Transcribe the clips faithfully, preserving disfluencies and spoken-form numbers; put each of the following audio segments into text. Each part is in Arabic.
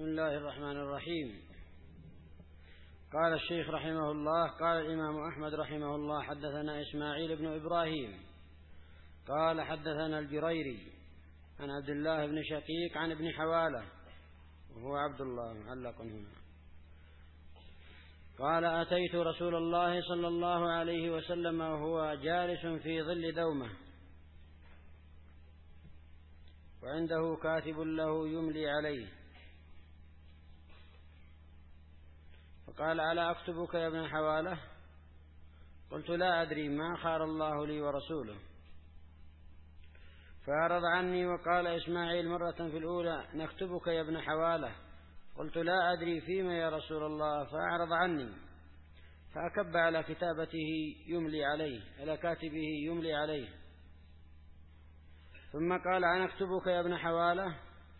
بسم الله الرحمن الرحيم. قال الشيخ رحمه الله: قال الإمام أحمد رحمه الله: حدثنا إسماعيل بن إبراهيم قال حدثنا الجريري عن عبد الله بن شقيق عن ابن حوالة وهو عبد الله معلق هنا قال: أتيت رسول الله صلى الله عليه وسلم وهو جالس في ظل دومة وعنده كاتب له يملي عليه، فقال: ألا أكتبك يا ابن حوالة؟ قلت: لا أدري ما خار الله لي ورسوله. فأعرض عني وقال إسماعيل مرة في الأولى: نكتبك يا ابن حوالة. قلت: لا أدري فيما يا رسول الله. فأعرض عني فأكب على كتابته يملي عليه على كاتبه يملي عليه، ثم قال: أنا أكتبك يا ابن حوالة؟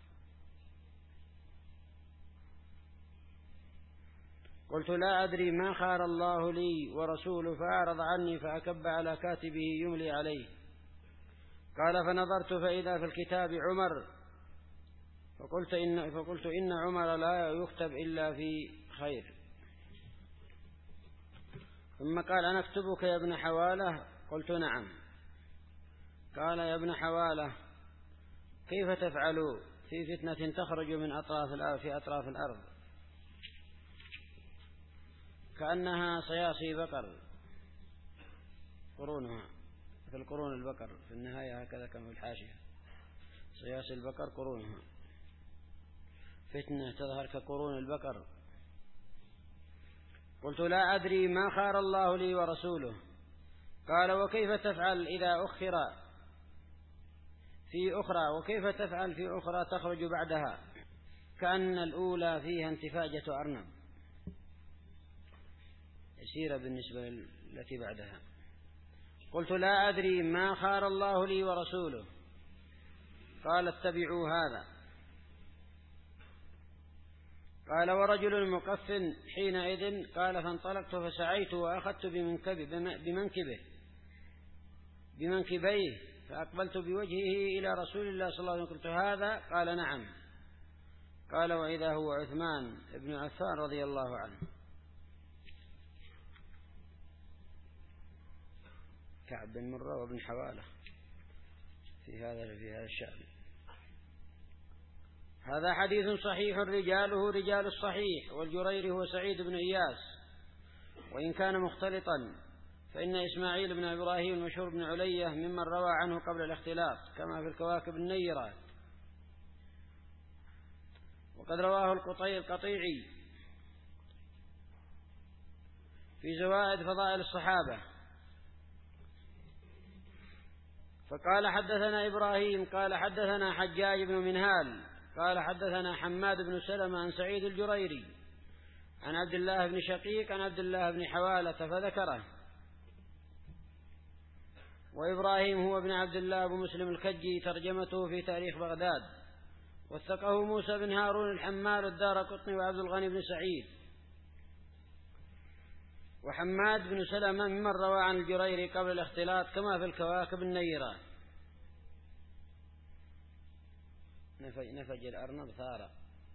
قلت: لا أدري ما خار الله لي ورسوله. فأعرض عني فأكب على كاتبه يملي عليه. قال: فنظرت فإذا في الكتاب عمر، فقلت إن, فقلت إن عمر لا يكتب إلا في خير. ثم قال: أنا أكتبك يا ابن حوالة؟ قلت: نعم. قال: يا ابن حوالة، كيف تفعل في فتنة تخرج من أطراف الأرض في أطراف الأرض كأنها صياصي بقر قرونها في القرون البقر في النهاية هكذا كما في الحاشية: صياصي البقر قرونها، فتنة تظهر كقرون البقر. قلت: لا أدري ما خار الله لي ورسوله. قال: وكيف تفعل إذا أخر في أخرى وكيف تفعل في أخرى تخرج بعدها كأن الأولى فيها انتفاجة أرنب، يسيرة بالنسبة التي بعدها. قلت: لا أدري ما خار الله لي ورسوله. قال: اتبعوا هذا. قال: ورجل مقف حينئذ. قال: فانطلقت فسعيت وأخذت بمنكبه بمنكبه بمنكبيه فأقبلت بوجهه إلى رسول الله صلى الله عليه وسلم. قلت: هذا؟ قال: نعم. قال: وإذا هو عثمان بن عفان رضي الله عنه. كعب بن مرة وابن حوالة في هذا في هذا الشأن. هذا حديث صحيح رجاله رجال الصحيح، والجريري هو سعيد بن إياس، وإن كان مختلطا فإن إسماعيل بن إبراهيم المشهور بن علية ممن روى عنه قبل الاختلاط كما في الكواكب النيرات. وقد رواه القطيعي في زوائد فضائل الصحابة فقال: حدثنا إبراهيم قال حدثنا حجاج بن منهال قال حدثنا حماد بن سلمة عن سعيد الجريري عن عبد الله بن شقيق عن عبد الله بن حوالة فذكره. وإبراهيم هو ابن عبد الله بن مسلم الكجي، ترجمته في تاريخ بغداد، وثقه موسى بن هارون الحمال الدارقطني وعبد الغني بن سعيد. وحماد بن سلمة ممن روى عن الجريري قبل الاختلاط كما في الكواكب النيرة. نفج الأرنب ثارة،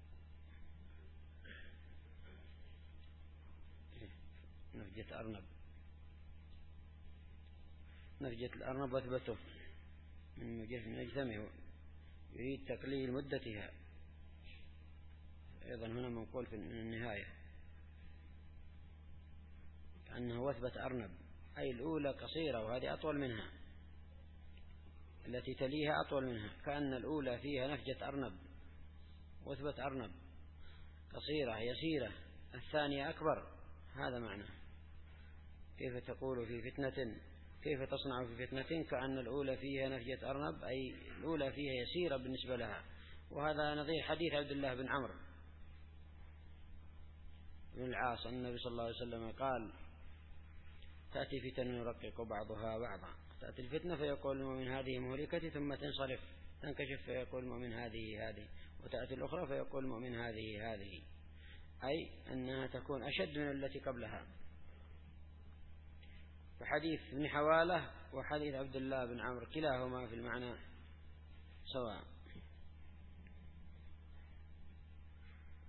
نفجة أرنب نفجة الأرنب وثبته من يجتمع يريد تقليل مدتها. أيضا هنا منقول في النهاية كأنه وثبت أرنب، أي الأولى قصيرة وهذه أطول منها، التي تليها أطول منها، كأن الأولى فيها نفجة أرنب وثبت أرنب قصيرة يسيرة، الثانية أكبر. هذا معنى كيف تقول في فتنة كيف تصنع في فتنة كأن الأولى فيها نفجة أرنب، أي الأولى فيها يسيرة بالنسبة لها. وهذا نظير حديث عبد الله بن عمرو بن العاص أن النبي صلى الله عليه وسلم قال: تأتي فتن يرقق بعضها بعضا، تأتي الفتنة فيقول المؤمن هذه مهلكتي ثم تنصرف تنكشف فيقول المؤمن هذه هذه، وتأتي الأخرى فيقول المؤمن هذه هذه، أي أنها تكون أشد من التي قبلها. فحديث ابن حوالة وحديث عبد الله بن عمرو كلاهما في المعنى سواء.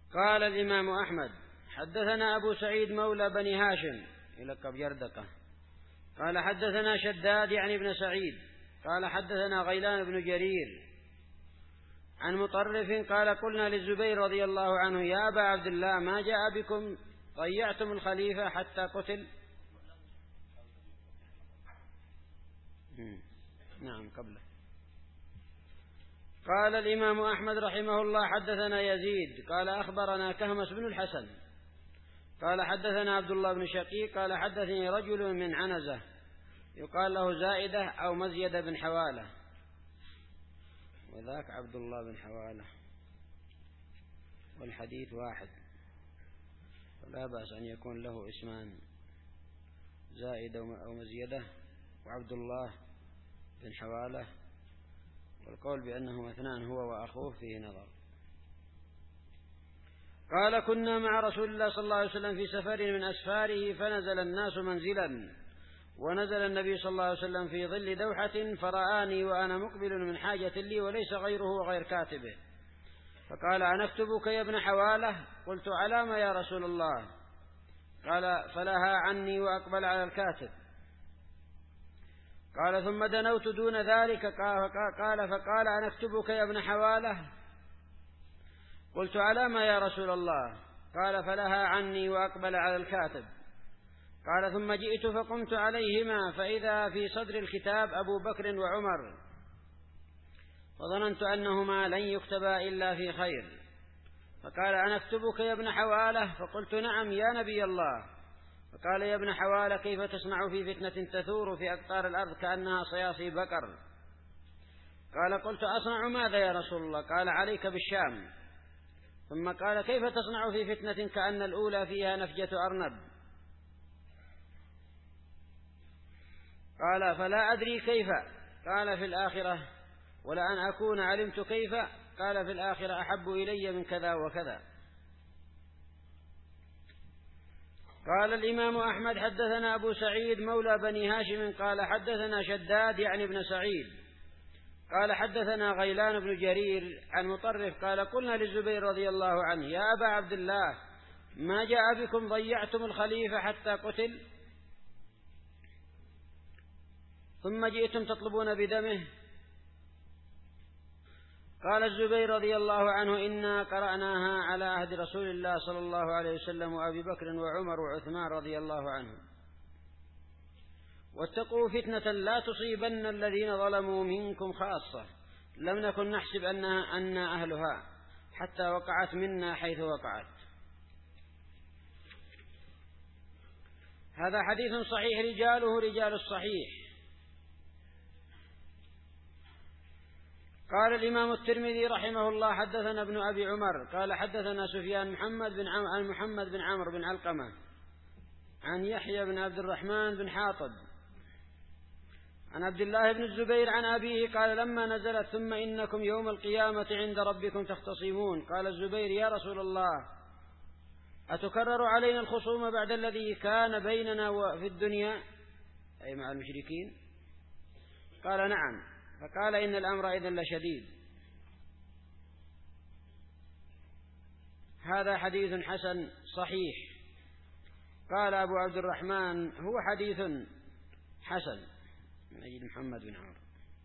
قال الإمام أحمد حدثنا أبو سعيد مولى بني هاشم يلقب جردقة قال حدثنا شداد يعني ابن سعيد قال حدثنا غيلان بن جرير عن مطرف قال قلنا للزبير رضي الله عنه يا أبا عبد الله ما جاء بكم ضيعتم الخليفة حتى قتل. نعم قبله. قال الإمام أحمد رحمه الله حدثنا يزيد قال أخبرنا كهمس بن الحسن قال حدثنا عبد الله بن شقيق قال حدثني رجل من عنزة يقال له زائدة أو مزيد بن حوالة وذاك عبد الله بن حوالة والحديث واحد ولا بأس أن يكون له اسمان زائدة أو مزيدة وعبد الله بن حوالة والقول بأنهما اثنان هو وأخوه فيه نظر. قال كنا مع رسول الله صلى الله عليه وسلم في سفر من أسفاره فنزل الناس منزلا ونزل النبي صلى الله عليه وسلم في ظل دوحة فرآني وأنا مقبل من حاجة لي وليس غيره غير كاتبه فقال أنكتبك يا ابن حوالة قلت على ما يا رسول الله قال فلها عني وأقبل على الكاتب قال ثم دنوت دون ذلك قال فقال أنكتبك يا ابن حوالة قلت على ما يا رسول الله قال فلها عني وأقبل على الكاتب قال ثم جئت فقمت عليهما فإذا في صدر الكتاب أبو بكر وعمر وظننت أنهما لن يكتبا إلا في خير فقال أنكتبك يا ابن حوالة فقلت نعم يا نبي الله فقال يا ابن حوالة كيف تصنع في فتنة تثور في أقطار الأرض كأنها صياصي بقر قال قلت أصنع ماذا يا رسول الله قال عليك بالشام ثم قال كيف تصنع في فتنة كأن الأولى فيها نفجة أرنب قال فلا أدري كيف قال في الآخرة ولأن أكون علمت كيف قال في الآخرة أحب إلي من كذا وكذا. قال الإمام أحمد حدثنا أبو سعيد مولى بني هاشم قال حدثنا شداد يعني ابن سعيد قال حدثنا غيلان بن جرير عن مطرف قال قلنا للزبير رضي الله عنه يا أبا عبد الله ما جاء بكم ضيعتم الخليفة حتى قتل ثم جئتم تطلبون بدمه قال الزبير رضي الله عنه إنا قرأناها على عهد رسول الله صلى الله عليه وسلم وأبي بكر وعمر وعثمان رضي الله عنهم واتقوا فتنة لا تصيبن الذين ظلموا منكم خاصة لم نكن نحسب أنها أن أهلها حتى وقعت منا حيث وقعت. هذا حديث صحيح رجاله رجال الصحيح. قال الإمام الترمذي رحمه الله حدثنا ابن أبي عمر قال حدثنا سفيان محمد بن عم... عن محمد بن عمرو بن علقمة عن يحيى بن عبد الرحمن بن حاطب عن عبد الله بن الزبير عن أبيه قال لما نزلت ثم إنكم يوم القيامة عند ربكم تختصمون قال الزبير يا رسول الله أتكرر علينا الخصوم بعد الذي كان بيننا في الدنيا أي مع المشركين قال نعم فقال إن الأمر إذن لشديد. هذا حديث حسن صحيح. قال أبو عبد الرحمن هو حديث حسن من أجل محمد بن عمرو.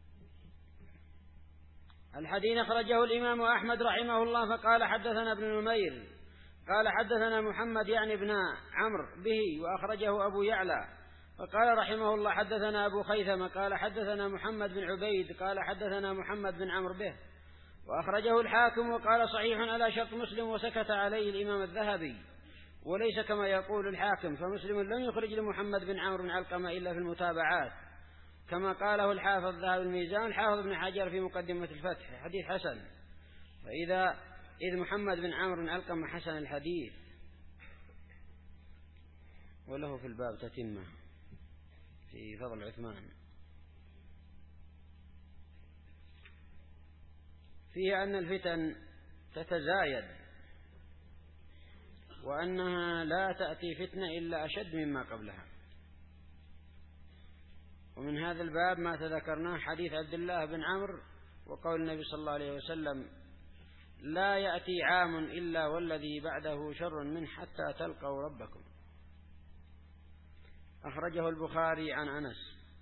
الحديث أخرجه الإمام أحمد رحمه الله فقال حدثنا ابن نمير قال حدثنا محمد يعني ابن عمرو به وأخرجه أبو يعلى فقال رحمه الله حدثنا أبو خيثمة قال حدثنا محمد بن عبيد قال حدثنا محمد بن عمرو به وأخرجه الحاكم وقال صحيح على شرط مسلم وسكت عليه الإمام الذهبي وليس كما يقول الحاكم فمسلم لم يخرج لمحمد بن عمرو بن علقمة إلا في المتابعات كما قاله الحافظ ذهب الميزان الحافظ بن حجر في مقدمة الفتح حديث حسن. فإذا إذ محمد بن عمرو بن علقمة حسن الحديث وله في الباب تتمة في فضل عثمان فيه أن الفتن تتزايد وأنها لا تأتي فتنة إلا أشد مما قبلها. ومن هذا الباب ما تذكرناه حديث عبد الله بن عمرو وقول النبي صلى الله عليه وسلم لا يأتي عام إلا والذي بعده شر منه حتى تلقوا ربكم. أخرجه البخاري عن أنس.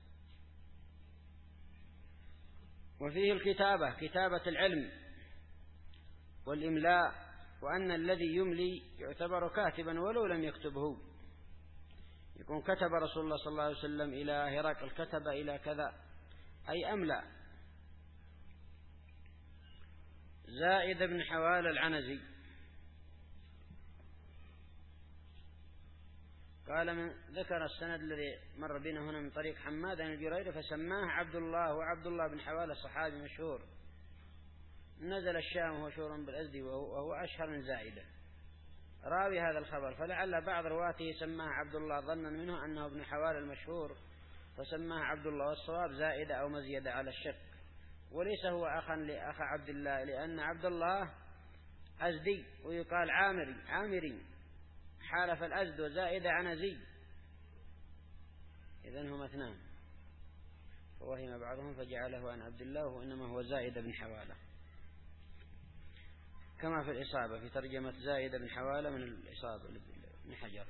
وفيه الكتابة، كتابة العلم والإملاء، وأن الذي يملي يعتبر كاتبا ولو لم يكتبه، يكون كتب رسول الله صلى الله عليه وسلم إلى هرقل، كتب إلى كذا، أي أملأ. زائد بن حوال العنزي قال من ذكر السند الذي مر بنا هنا من طريق حماد بن الجريري فسماه عبد الله، وعبد الله بن حوال الصحابي مشهور، نزل الشام وهو شهور بالأزدي وهو أشهر من زائدة راوي هذا الخبر، فلعل بعض رواته سماه عبد الله ظنا منه أنه ابن حوال المشهور فسماه عبد الله، والصواب زائدة أو مزيدة على الشك، وليس هو أخا لأخ عبد الله، لأن عبد الله أزدي ويقال عامري عامري حالف الأزد، وزائدة عنزي، إذن هما اثنان، فوهم بعضهم فجعله عن عبد الله وإنما هو زائدة بن حوالة، كما في الإصابة في ترجمة زائدة بن حوالة من الإصابة بن حجر.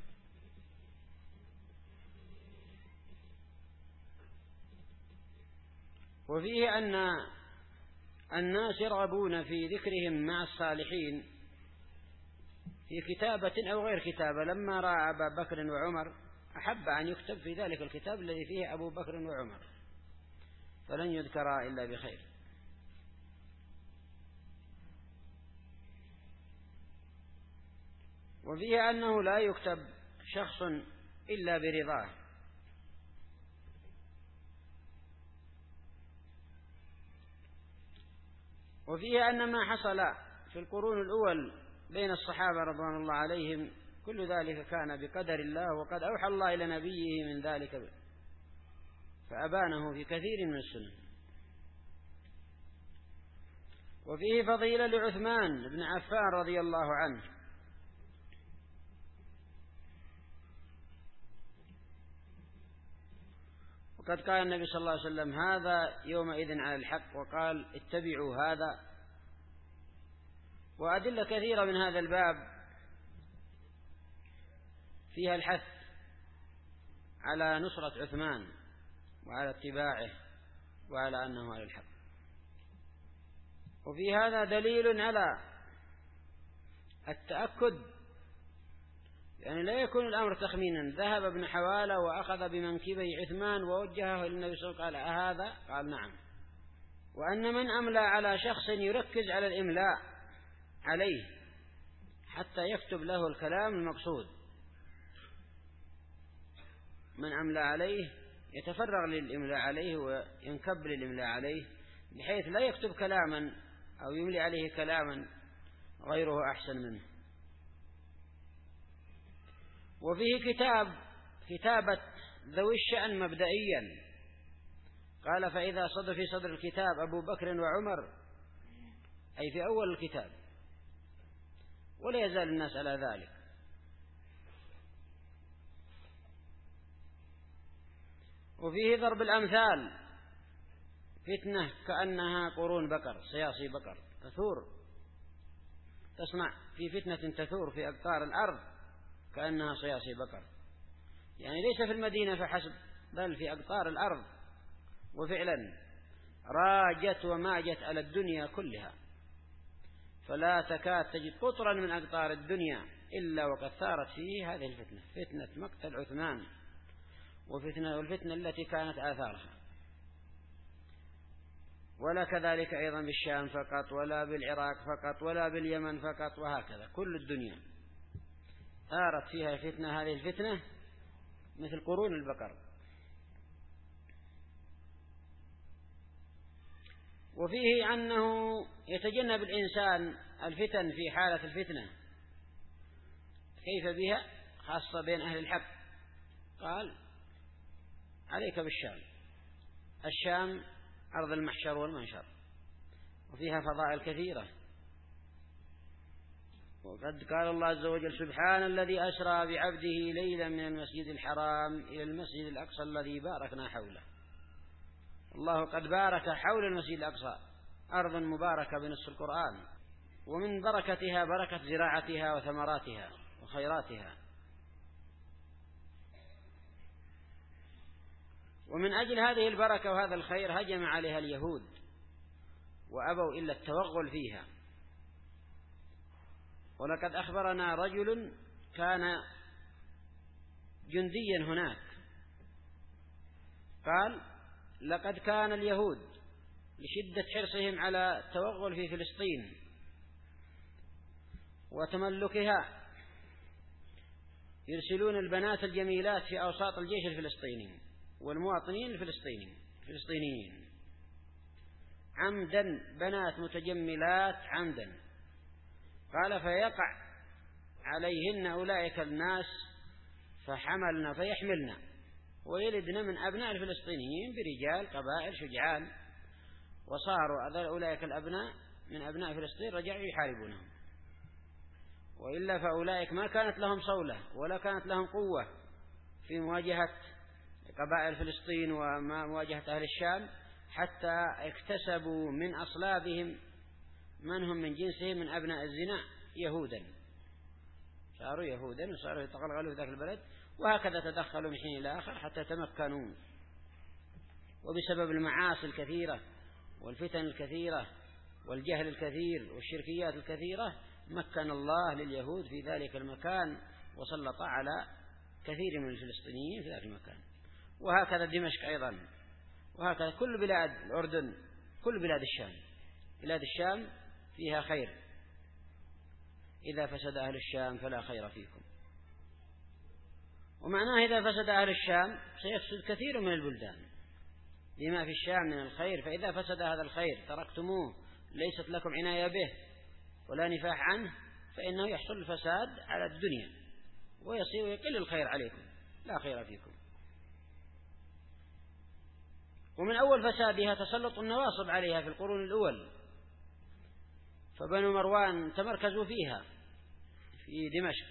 وفيه أن الناس يرغبون في ذكرهم مع الصالحين في كتابة أو غير كتابة، لما رأى أبا بكر وعمر أحب أن يكتب في ذلك الكتاب الذي فيه أبو بكر وعمر، فلن يذكر إلا بخير. وفيه أنه لا يكتب شخص إلا برضاه، وفيه أن ما حصل في القرون الأول بين الصحابة رضوان الله عليهم كل ذلك كان بقدر الله، وقد أوحى الله إلى نبيه من ذلك فأبانه في كثير من السنن. وفيه فضيلة لعثمان بن عفان رضي الله عنه، وقد قال النبي صلى الله عليه وسلم هذا يومئذ على الحق، وقال اتبعوا هذا. وأدلة كثيرة من هذا الباب فيها الحث على نصرة عثمان وعلى اتباعه وعلى أنه على الحق. وفي هذا دليل على التأكد، يعني لا يكون الأمر تخمينا. ذهب ابن حوالة وأخذ بمنكبي عثمان ووجهه إلى النبي صلى الله عليه وسلم، قال أهذا؟ قال نعم. وأن من أملى على شخص يركز على الإملاء عليه حتى يكتب له الكلام المقصود، من أملى عليه يتفرغ للإملاء عليه وينكب للإملاء عليه بحيث لا يكتب كلاما أو يملي عليه كلاما غيره أحسن منه. وفيه كتاب كتابة ذوي الشأن مبدئيا، قال فإذا صدر في صدر الكتاب أبو بكر وعمر، أي في أول الكتاب، ولا يزال الناس على ذلك. وفيه ضرب الأمثال، فتنة كأنها قرون بقر، صياصي بقر تثور، تسمع في فتنة تثور في أقطار الأرض كأنها صياصي بقر، يعني ليس في المدينة فحسب بل في أقطار الأرض، وفعلا راجت وماجت على الدنيا كلها، فلا تكاد تجد قطرا من أقطار الدنيا إلا وقد ثارت فيه هذه الفتنة، فتنة مقتل عثمان، وفتنة والفتنة التي كانت آثارها. ولا كذلك أيضا بالشام فقط، ولا بالعراق فقط، ولا باليمن فقط، وهكذا كل الدنيا ثارت فيها فتنة، هذه الفتنة مثل قرون البقر. وفيه أنه يتجنب الإنسان الفتن في حالة الفتنة، كيف بها؟ خاصة بين أهل الحق، قال عليك بالشام، الشام أرض المحشر والمنشر، وفيها فضائل كثيرة. وقد قال الله عز وجل سبحان الذي أسرى بعبده ليلا من المسجد الحرام إلى المسجد الأقصى الذي باركنا حوله. الله قد بارك حول المسجد الأقصى، أرض مباركة بنص القرآن، ومن بركتها بركة زراعتها وثمراتها وخيراتها. ومن أجل هذه البركة وهذا الخير هجم عليها اليهود وأبوا إلا التوغل فيها. ولقد أخبرنا رجل كان جنديا هناك قال: لقد كان اليهود لشدة حرصهم على التوغل في فلسطين وتملكها يرسلون البنات الجميلات في أوساط الجيش الفلسطيني والمواطنين الفلسطينيين الفلسطينيين عمدا، بنات متجملات عمدا. قال: فيقع عليهن أولئك الناس فحملنا فيحملنا ويلدنا من أبناء الفلسطينيين برجال قبائل شجعان، وصاروا أولئك الأبناء من أبناء فلسطين رجعوا يحاربونهم. وإلا فأولئك ما كانت لهم صولة ولا كانت لهم قوة في مواجهة قبائل فلسطين ومواجهة أهل الشام، حتى اكتسبوا من أصلابهم من هم من جنسهم من أبناء الزنا يهودا، صاروا يهودا وصاروا يتغلغلوا في ذاك البلد. وهكذا تدخلوا من حين إلى آخر حتى تمكنوا. وبسبب المعاصي الكثيرة والفتن الكثيرة والجهل الكثير والشركيات الكثيرة مكن الله لليهود في ذلك المكان وسلط على كثير من الفلسطينيين في ذلك المكان. وهكذا دمشق أيضا، وهكذا كل بلاد الأردن، كل بلاد الشام. بلاد الشام فيها خير، إذا فسد أهل الشام فلا خير فيكم. ومعناه إذا فسد أهل الشام سيفسد كثير من البلدان بما في الشام من الخير. فإذا فسد هذا الخير تركتموه ليست لكم عناية به ولا نفاح عنه، فإنه يحصل الفساد على الدنيا ويصير ويقل الخير عليكم، لا خير فيكم. ومن أول فسادها تسلط النواصب عليها في القرون الأول، فبنو مروان تمركزوا فيها في دمشق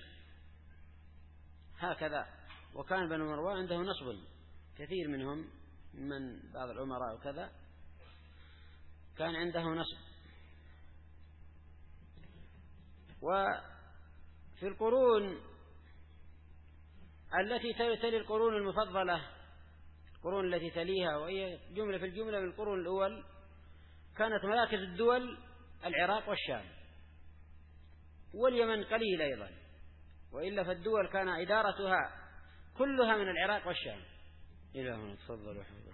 هكذا. وكان بنو مروان عنده نصب كثير منهم من بعض الأمراء وكذا كان عنده نصب. وفي القرون التي تلي القرون المفضلة، القرون التي تليها وهي جملة في الجملة من القرون الأول، كانت مراكز الدول العراق والشام واليمن قليل أيضا، وإلا فالدول كان إدارتها كلها من العراق والشام. إلى هنا تفضلوا.